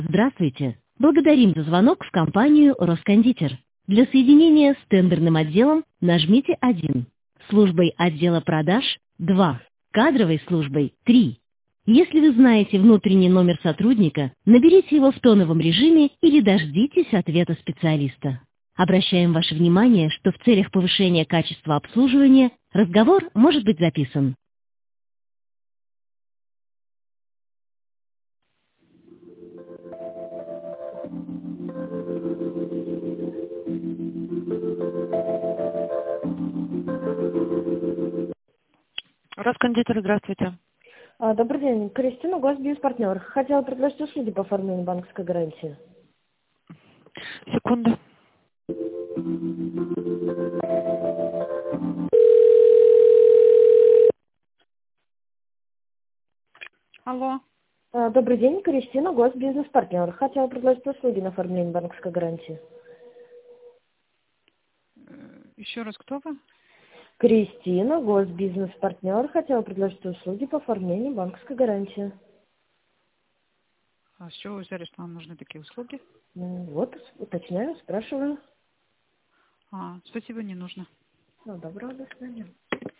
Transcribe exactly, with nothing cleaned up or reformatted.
Здравствуйте. Благодарим за звонок в компанию «Роскондитер». Для соединения с тендерным отделом нажмите один, службой отдела продаж– два, кадровой службой– три. Если вы знаете внутренний номер сотрудника, наберите его в тоновом режиме или дождитесь ответа специалиста. Обращаем ваше внимание, что в целях повышения качества обслуживания разговор может быть записан. Роскондитер, здравствуйте. А, Добрый день. Кристина, госбизнес-партнер. Хотела предложить услуги по оформлению банковской гарантии. Секунду. Алло. А, Добрый день. Кристина, госбизнес-партнер. Хотела предложить услуги на оформление банковской гарантии. Еще раз, кто вы? Кристина, госбизнес-партнер. Хотела предложить услуги по оформлению банковской гарантии. А с чего вы взяли, что вам нужны такие услуги? Ну, вот, уточняю, спрашиваю. А, спасибо, не нужно. Ну, доброго, до свидания.